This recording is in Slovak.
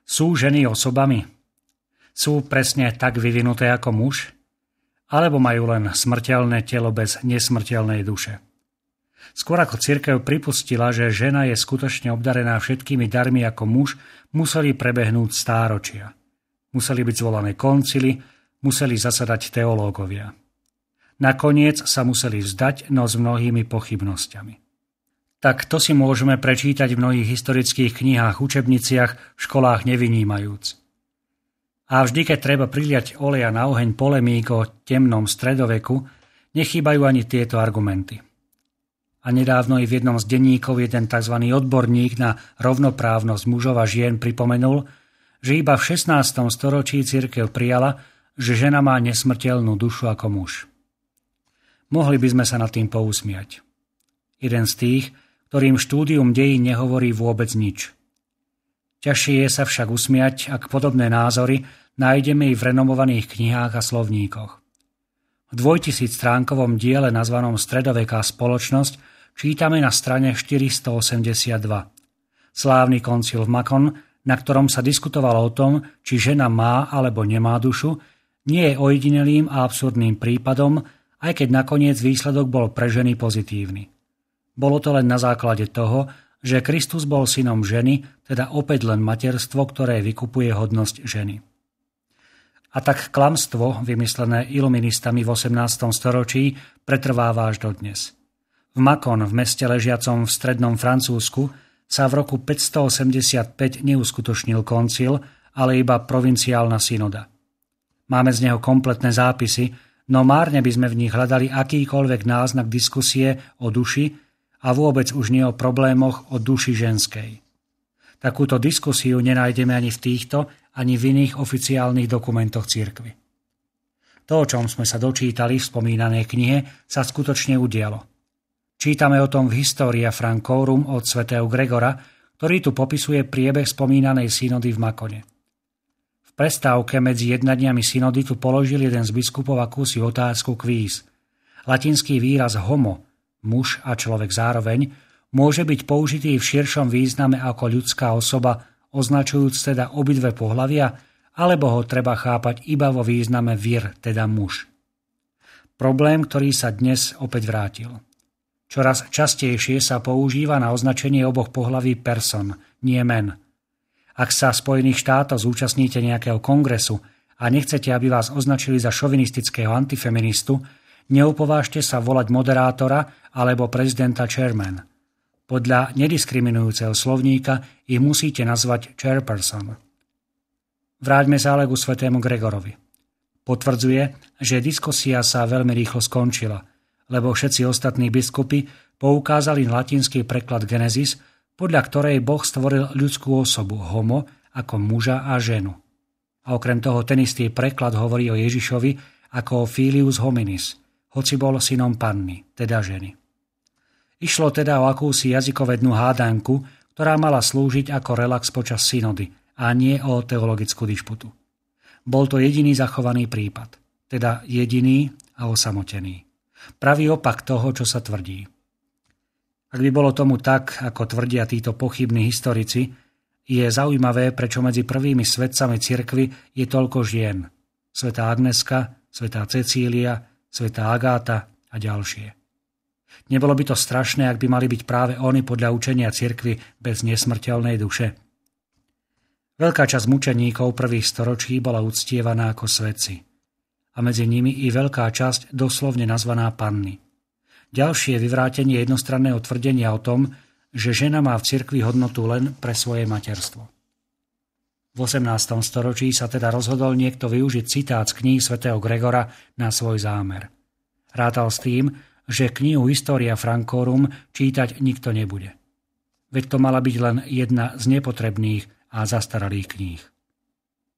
Sú ženy osobami? Sú presne tak vyvinuté ako muž? Alebo majú len smrteľné telo bez nesmrteľnej duše? Skôr ako cirkev pripustila, že žena je skutočne obdarená všetkými darmi ako muž, museli prebehnúť stáročia. Museli byť zvolané koncily, museli zasadať teológovia. Nakoniec sa museli vzdať, no s mnohými pochybnosťami. Tak to si môžeme prečítať v mnohých historických knihách, učebniciach, v školách nevynímajúc. A vždy, keď treba priliať oleja na oheň polemík o temnom stredoveku, nechýbajú ani tieto argumenty. A nedávno i v jednom z denníkov jeden tzv. Odborník na rovnoprávnosť mužov a žien pripomenul, že iba v 16. storočí cirkev prijala, že žena má nesmrteľnú dušu ako muž. Mohli by sme sa nad tým pousmiať. Jeden z tých, ktorým štúdium dejín nehovorí vôbec nič. Ťažšie je sa však usmiať, ak podobné názory nájdeme i v renomovaných knihách a slovníkoch. V 2000-stránkovom diele nazvanom Stredoveká spoločnosť čítame na strane 482. Slávny koncil v Makon, na ktorom sa diskutovalo o tom, či žena má alebo nemá dušu, nie je ojedinelým a absurdným prípadom, aj keď nakoniec výsledok bol pre ženy pozitívny. Bolo to len na základe toho, že Kristus bol synom ženy, teda opäť len materstvo, ktoré vykupuje hodnosť ženy. A tak klamstvo, vymyslené iluministami v 18. storočí, pretrváva až dodnes. V Makon, v meste ležiacom v strednom Francúzsku, sa v roku 585 neuskutočnil koncil, ale iba provinciálna synoda. Máme z neho kompletné zápisy, no márne by sme v nich hľadali akýkoľvek náznak diskusie o duši a vôbec už nie o problémoch o duši ženskej. Takúto diskusiu nenájdeme ani v týchto, ani v iných oficiálnych dokumentoch cirkvi. To, o čom sme sa dočítali v spomínanej knihe, sa skutočne udialo. Čítame o tom v Historia Francorum od svätého Gregora, ktorý tu popisuje priebeh spomínanej synody v Makone. V prestávke medzi jednaniami synody tu položil jeden z biskupov akúsi otázku kvíz. Latinský výraz homo, muž a človek zároveň, môže byť použitý v širšom význame ako ľudská osoba, označujúc teda obidve pohlavia, alebo ho treba chápať iba vo význame vir, teda muž. Problém, ktorý sa dnes opäť vrátil. Čoraz častejšie sa používa na označenie oboch pohlaví person, nie men. Ak sa Spojených štátov zúčastníte nejakého kongresu a nechcete, aby vás označili za šovinistického antifeministu, neupovážte sa volať moderátora alebo prezidenta chairman. Podľa nediskriminujúceho slovníka ich musíte nazvať chairperson. Vráťme sa ale ku svätému Gregorovi. Potvrdzuje, že diskusia sa veľmi rýchlo skončila, lebo všetci ostatní biskupy poukázali na latinský preklad Genesis, podľa ktorej Boh stvoril ľudskú osobu, homo, ako muža a ženu. A okrem toho ten istý preklad hovorí o Ježišovi ako o filius hominis, hoci bol synom panny, teda ženy. Išlo teda o akúsi jazykovednú hádanku, ktorá mala slúžiť ako relax počas synody a nie o teologickú dišputu. Bol to jediný zachovaný prípad, teda jediný a osamotený. Pravý opak toho, čo sa tvrdí. Ak by bolo tomu tak, ako tvrdia títo pochybní historici, je zaujímavé, prečo medzi prvými svetcami cirkvi je toľko žien. Svätá Agneska, svätá Cecília, svätá Agáta a ďalšie. Nebolo by to strašné, ak by mali byť práve oni podľa učenia cirkvi bez nesmrteľnej duše? Veľká časť mučeníkov prvých storočí bola uctievaná ako svetci. A medzi nimi i veľká časť doslovne nazvaná panny. Ďalšie vyvrátenie jednostranného tvrdenia o tom, že žena má v cirkvi hodnotu len pre svoje materstvo. V 18. storočí sa teda rozhodol niekto využiť citát z kníh svätého Gregora na svoj zámer. Rátal s tým, že knihu Historia Francorum čítať nikto nebude. Veď to mala byť len jedna z nepotrebných a zastaralých kníh.